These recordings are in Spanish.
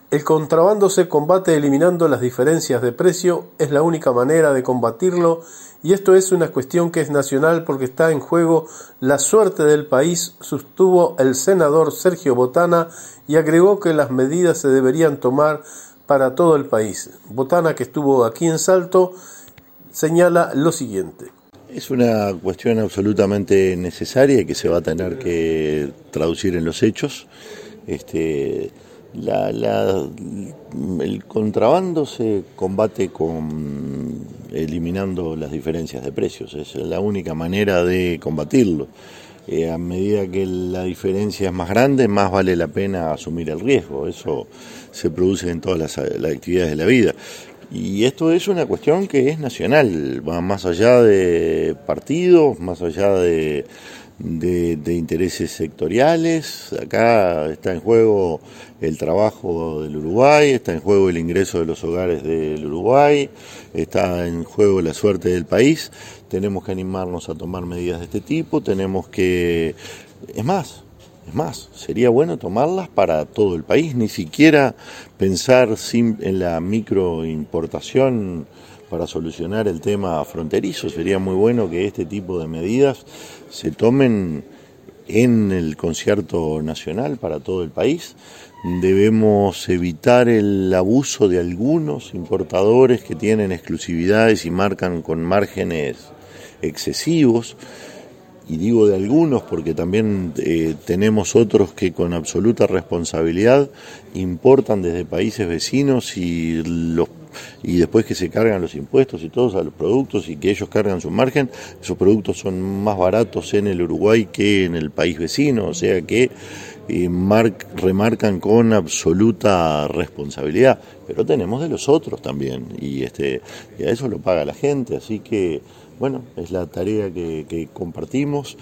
El contrabando se combate eliminando las diferencias de precio, es la única manera de combatirlo, y esto es una cuestión que es nacional porque está en juego la suerte del país, sostuvo el senador Sergio Botana y agregó que las medidas se deberían tomar para todo el país. Botana, que estuvo aquí en Salto, señala lo siguiente. Es una cuestión absolutamente necesaria que se va a tener que traducir en los hechos. El contrabando se combate eliminando las diferencias de precios, es la única manera de combatirlo. A medida que la diferencia es más grande, más vale la pena asumir el riesgo. Eso se produce en todas las actividades de la vida. Y esto es una cuestión que es nacional, va más allá de partidos, más allá de intereses sectoriales. Acá está en juego el trabajo del Uruguay, está en juego el ingreso de los hogares del Uruguay, está en juego la suerte del país. Tenemos que animarnos a tomar medidas de este tipo, tenemos que... Es más, sería bueno tomarlas para todo el país, ni siquiera pensar en la microimportación para solucionar el tema fronterizo. Sería muy bueno que este tipo de medidas se tomen en el concierto nacional para todo el país. Debemos evitar el abuso de algunos importadores que tienen exclusividades y marcan con márgenes excesivos. Y digo de algunos porque también tenemos otros que con absoluta responsabilidad importan desde países vecinos y después que se cargan los impuestos y todos a los productos y que ellos cargan su margen, esos productos son más baratos en el Uruguay que en el país vecino, o sea que remarcan con absoluta responsabilidad, pero tenemos de los otros también y a eso lo paga la gente, así que bueno, es la tarea que compartimos.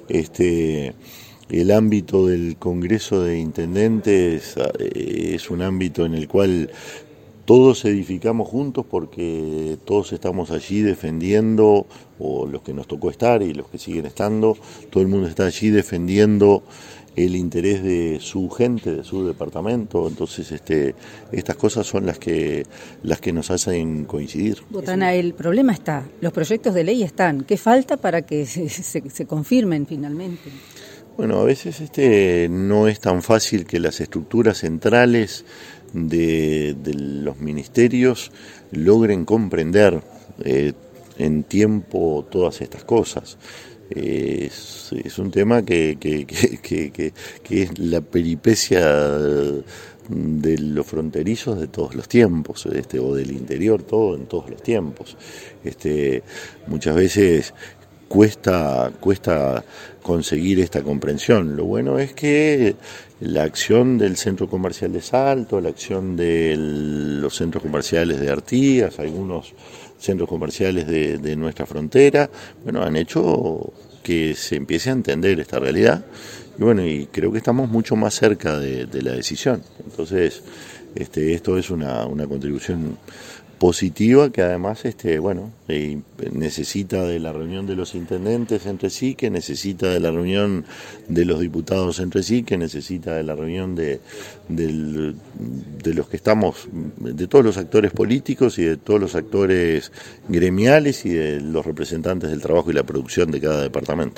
El ámbito del Congreso de Intendentes es un ámbito en el cual todos edificamos juntos porque todos estamos allí defendiendo, o los que nos tocó estar y los que siguen estando, todo el mundo está allí defendiendo el interés de su gente, de su departamento. Entonces estas cosas son las que nos hacen coincidir. Botana, el problema está, los proyectos de ley están, ¿qué falta para que se confirmen finalmente? Bueno, a veces no es tan fácil que las estructuras centrales de los ministerios logren comprender en tiempo todas estas cosas. Es un tema que es la peripecia de los fronterizos de todos los tiempos, o del interior, todo en todos los tiempos. Muchas veces cuesta conseguir esta comprensión. Lo bueno es que la acción del Centro Comercial de Salto, la acción de los centros comerciales de Artigas, algunos centros comerciales de nuestra frontera, bueno, han hecho que se empiece a entender esta realidad y bueno, y creo que estamos mucho más cerca de la decisión. Entonces, esto es una contribución positiva que además necesita de la reunión de los intendentes entre sí, que necesita de la reunión de los diputados entre sí, que necesita de la reunión de los que estamos, de todos los actores políticos y de todos los actores gremiales y de los representantes del trabajo y la producción de cada departamento.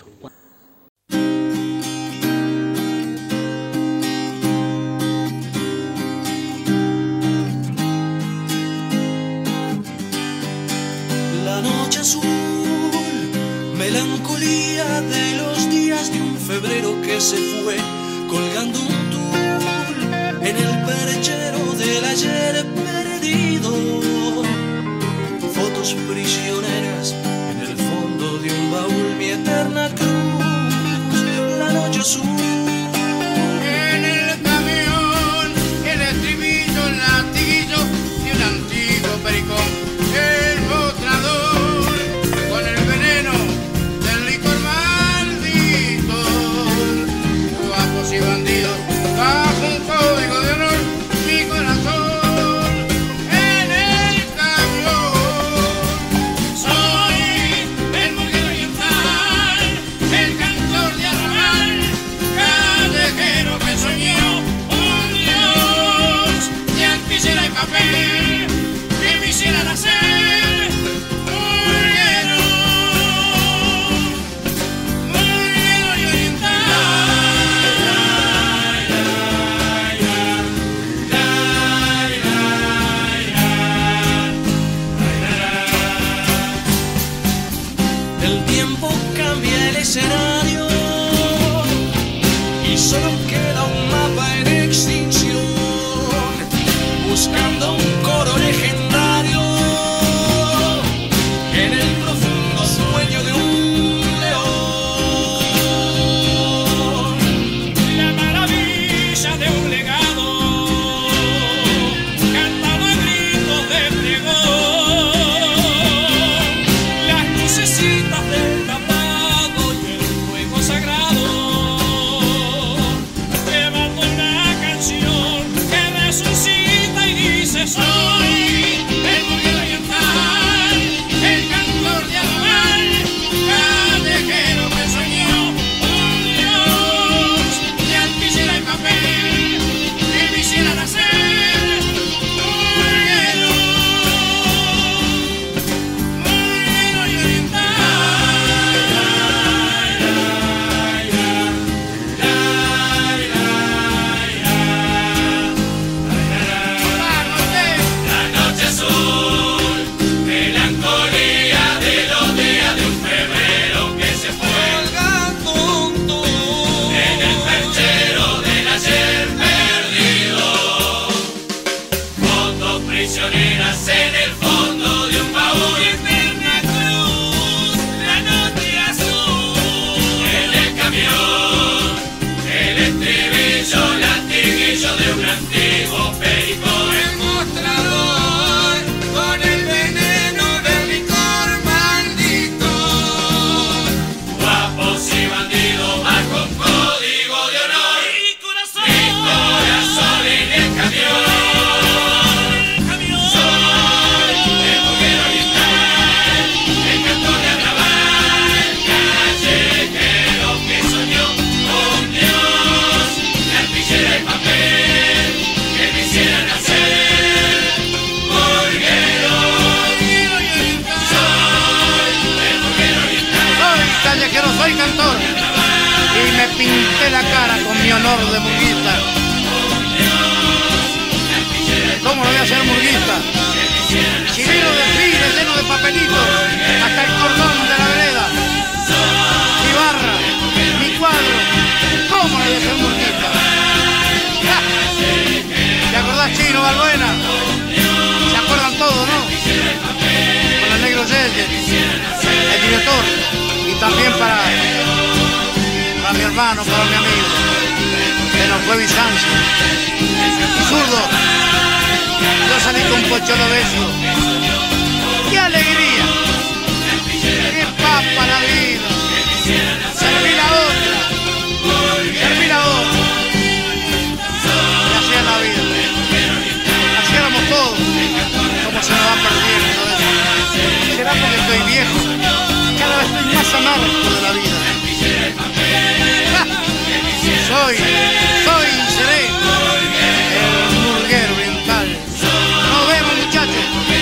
Melancolía de los días de un febrero que se fue, colgando un tul en el perchero del ayer perdido. Fotos prisioneras en el fondo de un baúl, mi eterna cruz, la noche azul. En el camión, el estribillo, el latiguillo de un antiguo pericón, el mostrador con el veneno del licor maldito, guapos y bandidos buscando un coro legendario en el profundo sueño de un león. La maravilla de un legado cantado a gritos de pregón, las lucecitas del tapado y el fuego sagrado llevando una canción que resucita y dice: soy el murguero oriental, el cantor de Arrabal, callejero que soñó un Dios de arpillera y papel que me hiciera nacer murguero, murguero y la noche azul, melancolía de los días de un febrero que se fue colgando un tum en el perchero del ayer perdido. Fotos prisioneras en el fondo de un baúl. Eterna cruz, la noche azul. En el camión, el estribillo, latiguillo de un antiguo pericón. El mostrador con el veneno del licor maldito. Guapos y bandidos bajo un código de honor. Mi corazón en el camión. Soy el murguero oriental, el cantor de Arrabal, callejero que soñó con Dios, la arpillera y papel que me hiciera nacer murguero. Soy el murguero oriental. Soy callejero, soy cantor. Y me pinté la cara con mi honor de murguista. ¿Cómo lo voy a hacer murguista? Si vino desfile lleno de papelitos hasta el cordón de la vereda, mi barra, mi cuadro, ¿cómo lo voy a hacer murguista? ¡Ja! ¿Te acordás, Chino Balbuena? ¿Se acuerdan todos, no? Con el negro Yeye, el director, y también para mi hermano, para mi amigo, que nos fue Bizancio. Y zurdo, yo salí con Pocholo Beso. ¡Qué alegría! ¡Qué papa la vida! Serví la otra, serví la otra. Y así es la vida. Así éramos todos. Como se nos va perdiendo eso. ¿Será porque estoy viejo? Cada vez estoy más amargo de la vida. ¡Ja! Soy y seré el murguero oriental. Nos vemos, muchachos.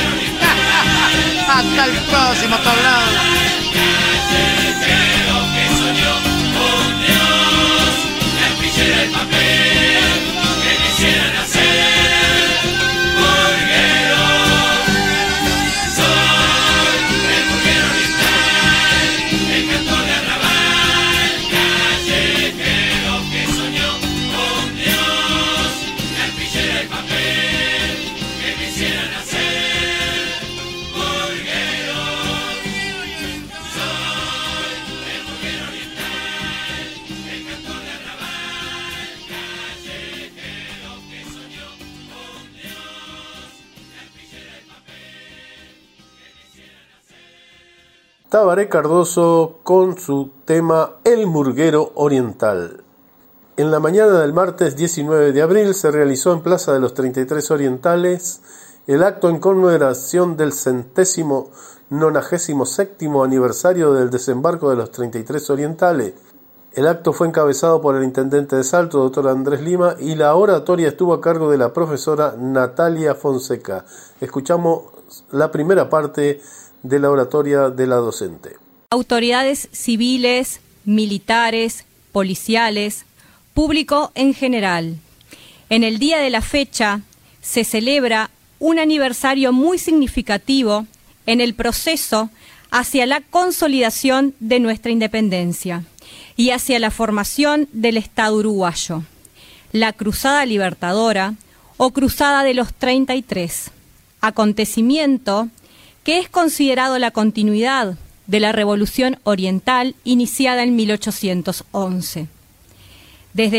Hasta el próximo tablado. Callejero que soñó con Dios, la arpillera y papel que me hiciera nacer murguero. Soy el murguero oriental, el cantor de Arrabal, callejero que soñó con Dios, la arpillera y papel que me hiciera nacer murguero. Soy el murguero oriental, el cantor de Arrabal, callejero que soñó con Dios, la arpillera y papel que me hiciera nacer. Tabaré Cardoso con su tema El Murguero Oriental. En la mañana del martes 19 de abril se realizó en Plaza de los 33 Orientales el acto en conmemoración del 197º aniversario del desembarco de los 33 Orientales. El acto fue encabezado por el intendente de Salto, doctor Andrés Lima, y la oratoria estuvo a cargo de la profesora Natalia Fonseca. Escuchamos la primera parte de la oratoria de la docente. Autoridades civiles, militares, policiales, público en general. En el día de la fecha se celebra un aniversario muy significativo en el proceso hacia la consolidación de nuestra independencia y hacia la formación del Estado uruguayo. La Cruzada Libertadora, o Cruzada de los 33, acontecimiento que es considerado la continuidad de la Revolución Oriental iniciada en 1811. Desde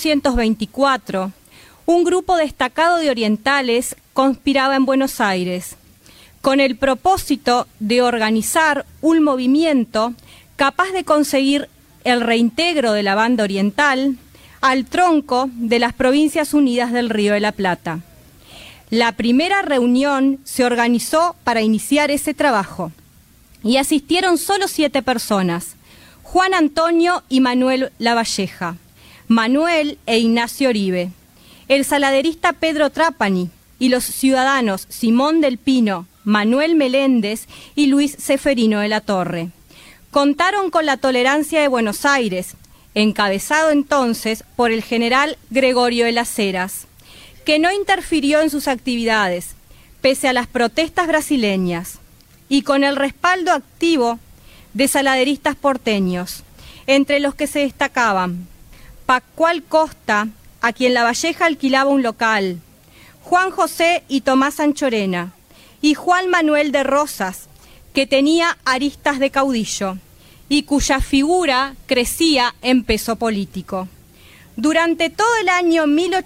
1824, un grupo destacado de orientales conspiraba en Buenos Aires, con el propósito de organizar un movimiento capaz de conseguir el reintegro de la banda oriental al tronco de las Provincias Unidas del Río de la Plata. La primera reunión se organizó para iniciar ese trabajo y asistieron solo 7 personas: Juan Antonio y Manuel Lavalleja, Manuel e Ignacio Oribe, el saladerista Pedro Trapani y los ciudadanos Simón del Pino, Manuel Meléndez y Luis Ceferino de la Torre. Contaron con la tolerancia de Buenos Aires, encabezado entonces por el general Gregorio de las Heras, que no interfirió en sus actividades, pese a las protestas brasileñas, y con el respaldo activo de saladeristas porteños, entre los que se destacaban Pascual Costa, a quien Lavalleja alquilaba un local, Juan José y Tomás Anchorena, y Juan Manuel de Rosas, que tenía aristas de caudillo y cuya figura crecía en peso político. Durante todo el año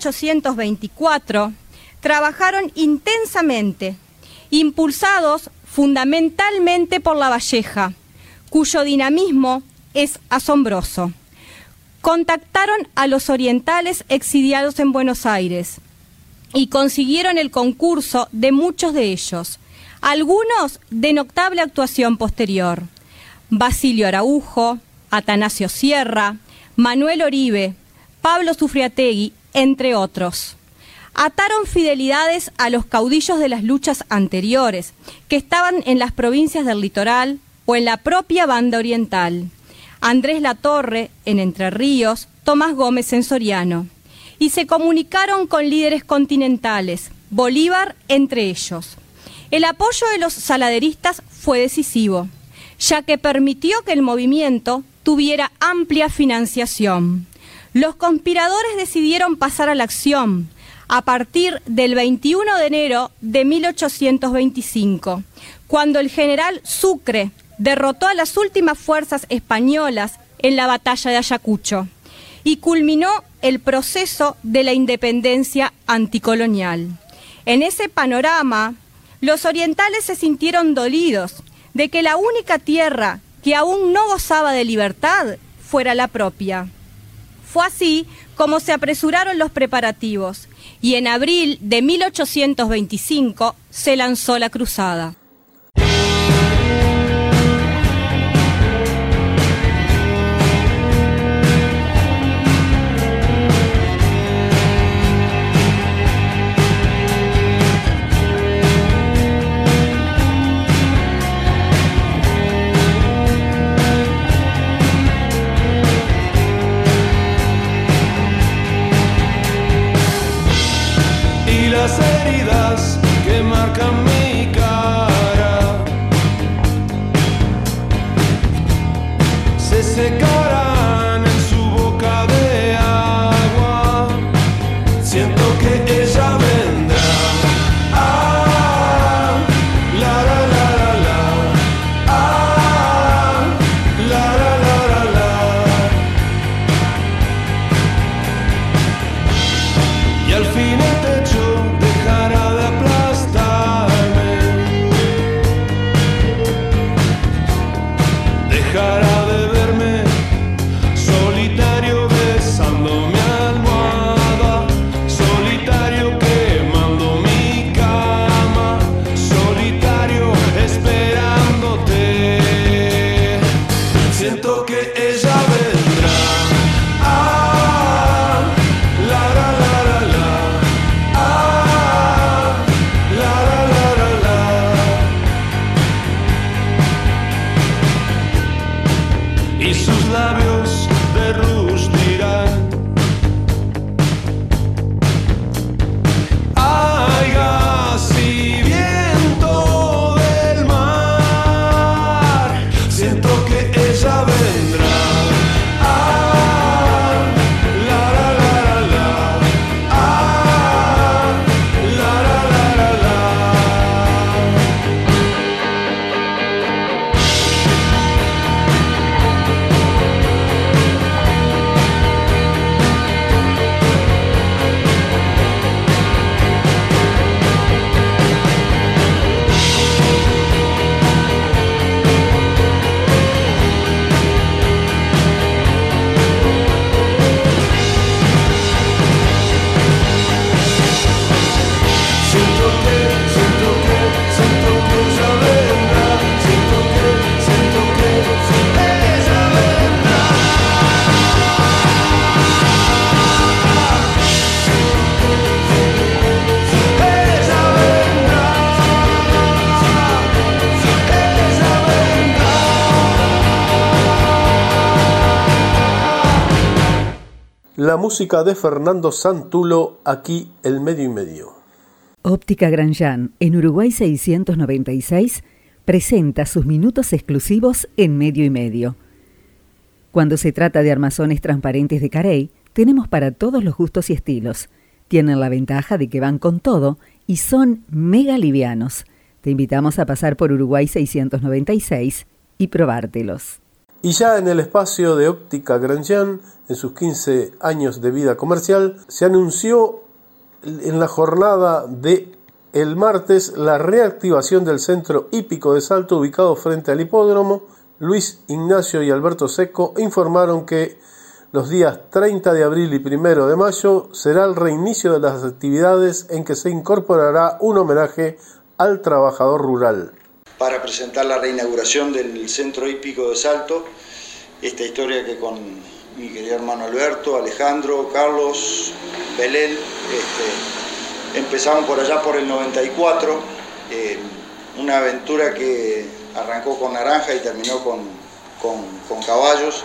1824 trabajaron intensamente, impulsados fundamentalmente por Lavalleja, cuyo dinamismo es asombroso. Contactaron a los orientales exiliados en Buenos Aires y consiguieron el concurso de muchos de ellos, algunos de notable actuación posterior: Basilio Araujo, Atanasio Sierra, Manuel Oribe, Pablo Sufriategui, entre otros. Ataron fidelidades a los caudillos de las luchas anteriores, que estaban en las provincias del litoral o en la propia banda oriental: Andrés Latorre en Entre Ríos, Tomás Gómez en Soriano, y se comunicaron con líderes continentales, Bolívar entre ellos. El apoyo de los saladeristas fue decisivo, ya que permitió que el movimiento tuviera amplia financiación. Los conspiradores decidieron pasar a la acción a partir del 21 de enero de 1825, cuando el general Sucre derrotó a las últimas fuerzas españolas en la batalla de Ayacucho y culminó el proceso de la independencia anticolonial. En ese panorama, los orientales se sintieron dolidos de que la única tierra que aún no gozaba de libertad fuera la propia. Fue así como se apresuraron los preparativos y en abril de 1825 se lanzó la cruzada. Las heridas que marcan mi cara se secarán en su boca de agua. Siento que ella vendrá. Ah, la la la la la. Ah, la la la la la. Y al fin el techo dejará de aplastarme, dejará de verme La música de Fernando Santulo, aquí el medio y medio. Óptica Granjan, en Uruguay 696, presenta sus minutos exclusivos en medio y medio. Cuando se trata de armazones transparentes de Carey, tenemos para todos los gustos y estilos. Tienen la ventaja de que van con todo y son mega livianos. Te invitamos a pasar por Uruguay 696 y probártelos. Y ya en el espacio de Óptica Granjan, en sus 15 años de vida comercial, se anunció en la jornada de el martes la reactivación del centro hípico de Salto ubicado frente al hipódromo. Luis Ignacio y Alberto Seco informaron que los días 30 de abril y 1 de mayo será el reinicio de las actividades en que se incorporará un homenaje al trabajador rural. Para presentar la reinauguración del centro hípico de Salto, esta historia que con mi querido hermano Alberto, Alejandro, Carlos, Belén, empezamos por allá por el 94, una aventura que arrancó con naranja y terminó con caballos.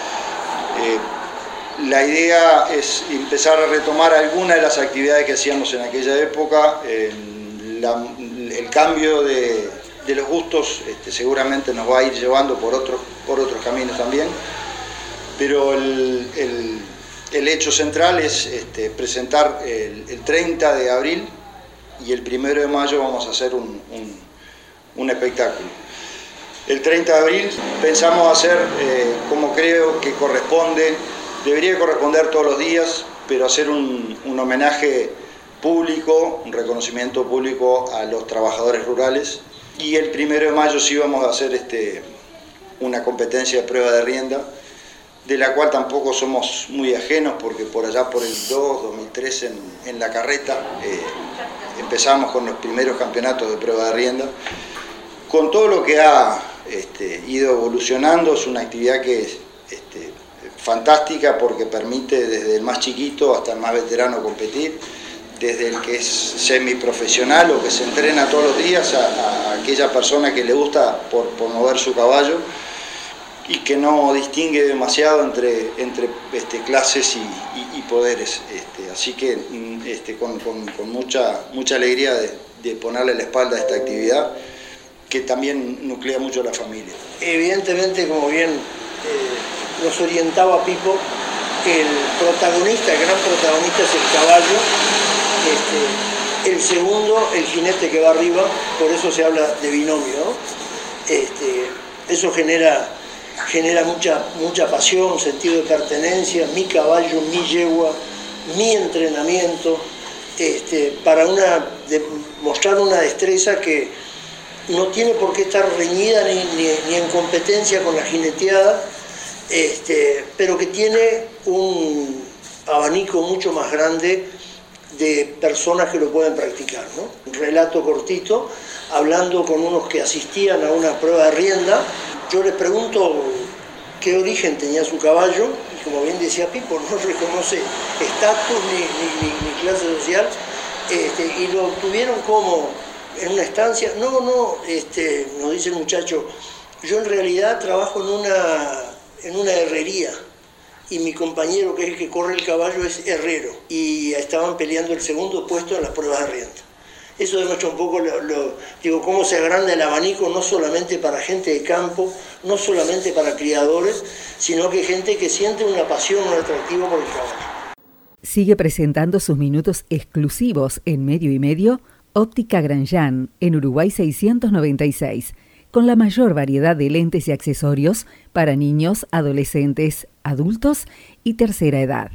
La idea es empezar a retomar algunas de las actividades que hacíamos en aquella época. El cambio de los gustos seguramente nos va a ir llevando por otros caminos también, pero el hecho central es presentar el 30 de abril y el 1 de mayo vamos a hacer un espectáculo. El 30 de abril pensamos hacer, como creo que debería corresponder todos los días, pero hacer un homenaje público, un reconocimiento público a los trabajadores rurales. Y el 1 de mayo sí vamos a hacer una competencia de prueba de rienda, de la cual tampoco somos muy ajenos, porque por allá por el 2003 en La Carreta empezamos con los primeros campeonatos de prueba de rienda. Con todo lo que ha ido evolucionando, es una actividad que es fantástica porque permite desde el más chiquito hasta el más veterano competir, desde el que es semiprofesional o que se entrena todos los días a aquella persona que le gusta por mover su caballo y que no distingue demasiado entre clases y poderes. Así que con mucha alegría de ponerle la espalda a esta actividad que también nuclea mucho a la familia. Evidentemente, como bien nos orientaba Pipo, el gran protagonista es el caballo. El segundo, el jinete que va arriba, por eso se habla de binomio, ¿no? Eso genera mucha pasión, sentido de pertenencia, mi caballo, mi yegua, mi entrenamiento, para mostrar una destreza que no tiene por qué estar reñida ni en competencia con la jineteada, pero que tiene un abanico mucho más grande de personas que lo pueden practicar, ¿no? Un relato cortito, hablando con unos que asistían a una prueba de rienda. Yo les pregunto qué origen tenía su caballo, y como bien decía Pipo, no reconoce estatus ni clase social, y lo tuvieron como en una estancia. No, nos dice el muchacho, yo en realidad trabajo en una herrería, y mi compañero, que es el que corre el caballo, es herrero, y estaban peleando el segundo puesto en las pruebas de rienda. Eso demuestra un poco cómo se agranda el abanico, no solamente para gente de campo, no solamente para criadores, sino que gente que siente una pasión, un atractivo por el caballo. Sigue presentando sus minutos exclusivos en medio y medio, Óptica Granjan, en Uruguay 696, con la mayor variedad de lentes y accesorios para niños, adolescentes, adultos y tercera edad.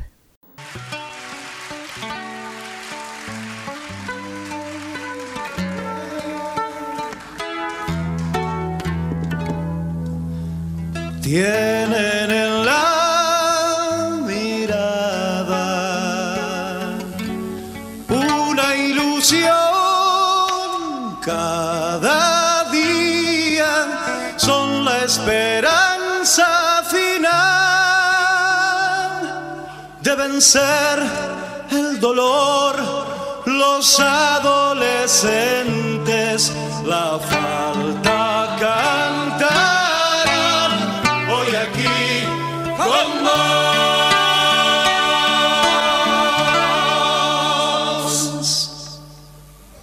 Tienen en la mirada una ilusión cada día, son la esperanza final de vencer el dolor, los adolescentes, la falta cantarán hoy aquí con vos.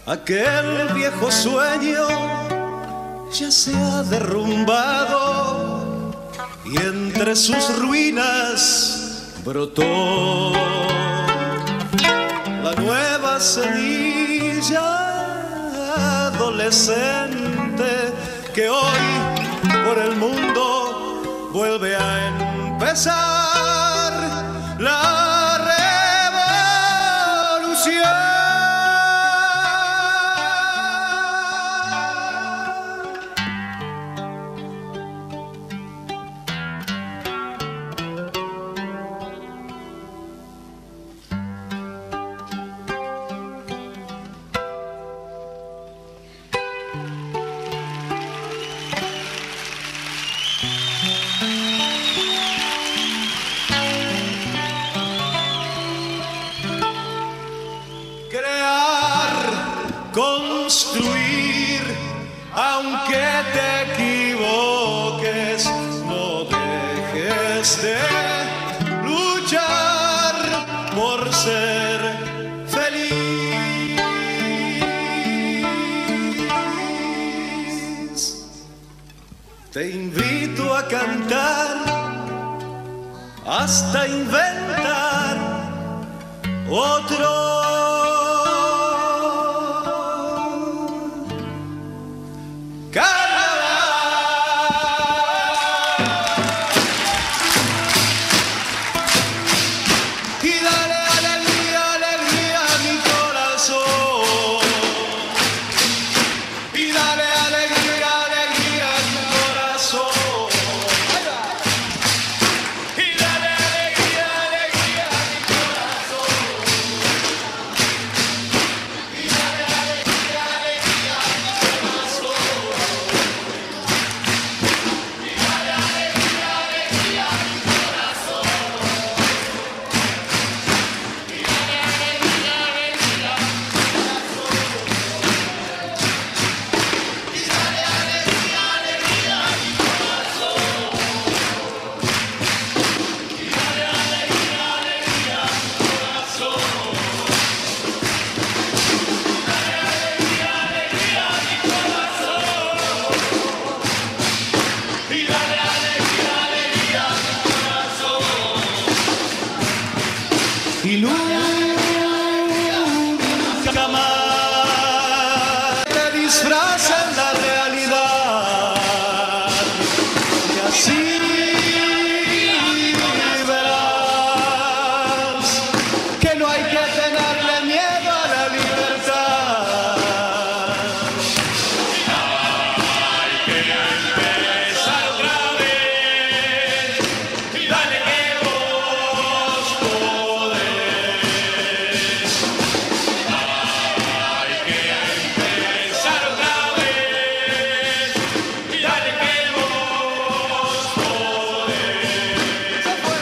Aquel viejo sueño ya se ha derrumbado y entre sus ruinas brotó la nueva semilla adolescente que hoy por el mundo vuelve a empezar la revolución. Construir, aunque te equivoques, no dejes de luchar por ser feliz. Te invito a cantar hasta inventar otro. Y nunca más te disfrazan la realidad y así verás que no hay que tenerle miedo a la libertad. Hay que empezar otra vez y dale que vos podés. Hay que empezar otra vez y dale que vos podés.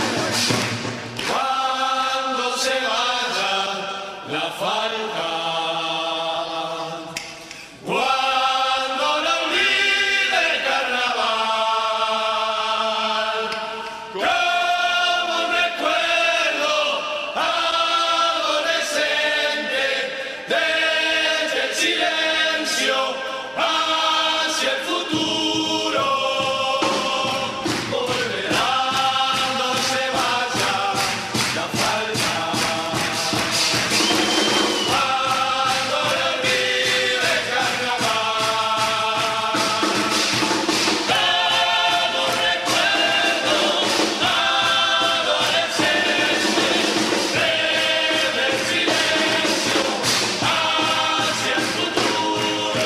Cuando se vaya la falta, cuando no olvide el carnaval, como un recuerdo adolescente, desde el silencio hacia el futuro, volverá cuando se vaya la falta, cuando no olvide el carnaval, como un recuerdo adolescente, desde el silencio hacia el futuro.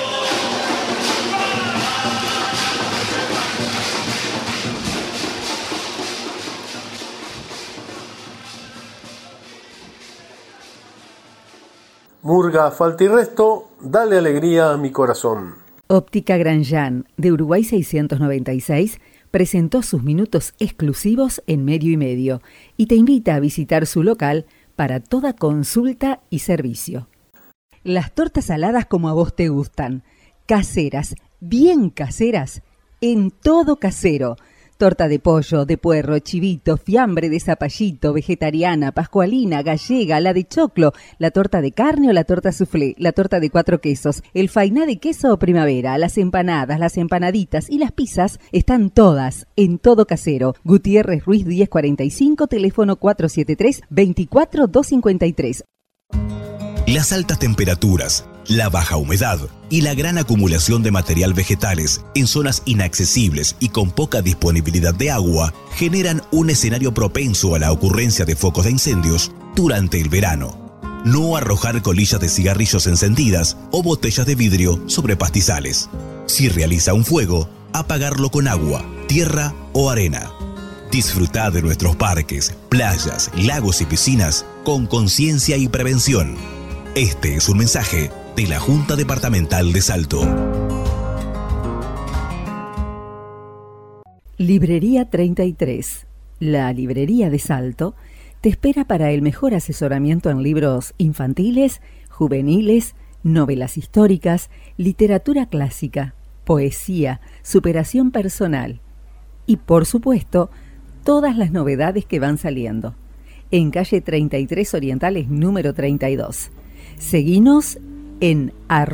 Murga, falta y resto, dale alegría a mi corazón. Óptica Grandjean, de Uruguay 696, presentó sus minutos exclusivos en Medio y Medio y te invita a visitar su local para toda consulta y servicio. Las tortas saladas como a vos te gustan, caseras, bien caseras, en Todo Casero. Torta de pollo, de puerro, chivito, fiambre de zapallito, vegetariana, pascualina, gallega, la de choclo, la torta de carne o la torta soufflé, la torta de 4 quesos, el fainá de queso o primavera, las empanadas, las empanaditas y las pizzas están todas en Todo Casero. Gutiérrez Ruiz 1045, teléfono 473-24253. Las altas temperaturas, la baja humedad y la gran acumulación de material vegetales en zonas inaccesibles y con poca disponibilidad de agua generan un escenario propenso a la ocurrencia de focos de incendios durante el verano. No arrojar colillas de cigarrillos encendidas o botellas de vidrio sobre pastizales. Si realiza un fuego, apagarlo con agua, tierra o arena. Disfrutad de nuestros parques, playas, lagos y piscinas con conciencia y prevención. Este es un mensaje de la Junta Departamental de Salto. Librería 33, la librería de Salto, te espera para el mejor asesoramiento en libros infantiles, juveniles, novelas históricas, literatura clásica, poesía, superación personal y, por supuesto, todas las novedades que van saliendo. En calle 33 Orientales número 32. Seguinos en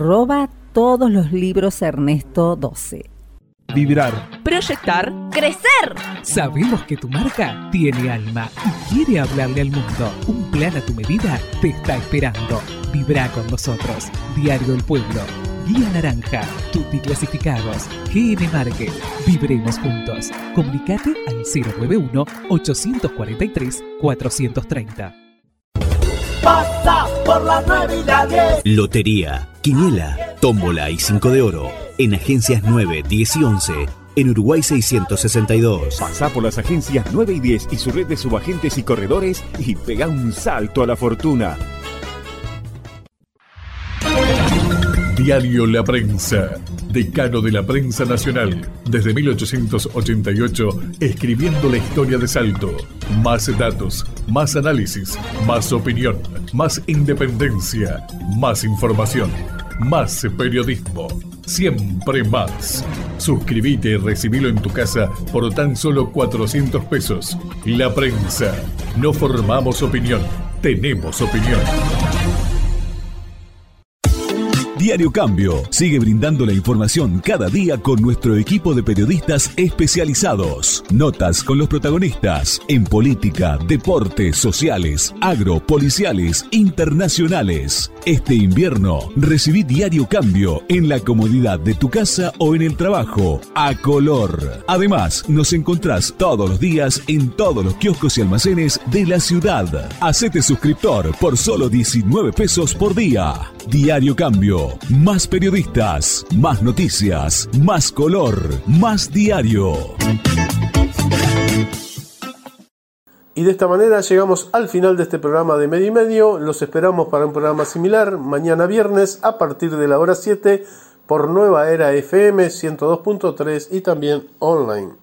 @todosloslibrosernesto12. Vibrar, proyectar, crecer. Sabemos que tu marca tiene alma y quiere hablarle al mundo. Un plan a tu medida te está esperando. Vibra con nosotros. Diario El Pueblo, Guía Naranja, Tutti Clasificados, GN Market. Vibremos juntos. Comunicate al 091-843-430. Pasa por la 9 y la 10. Lotería, quiniela, tómbola y 5 de oro. En agencias 9, 10 y 11. En Uruguay 662. Pasá por las agencias 9 y 10 y su red de subagentes y corredores y pega un salto a la fortuna. Diario La Prensa, decano de la prensa nacional, desde 1888, escribiendo la historia de Salto. Más datos, más análisis, más opinión, más independencia, más información, más periodismo, siempre más. Suscríbete y recibilo en tu casa por tan solo 400 pesos. La Prensa, no formamos opinión, tenemos opinión. Diario Cambio sigue brindando la información cada día con nuestro equipo de periodistas especializados. Notas con los protagonistas en política, deportes, sociales, agro, policiales, internacionales. Este invierno recibí Diario Cambio en la comodidad de tu casa o en el trabajo, a color. Además, nos encontrás todos los días en todos los kioscos y almacenes de la ciudad. Hacete suscriptor por solo 19 pesos por día. Diario Cambio. Más periodistas, más noticias, más color, más diario. Y de esta manera llegamos al final de este programa de Medio y Medio. Los esperamos para un programa similar mañana viernes a partir de la hora 7 por Nueva Era FM 102.3 y también online.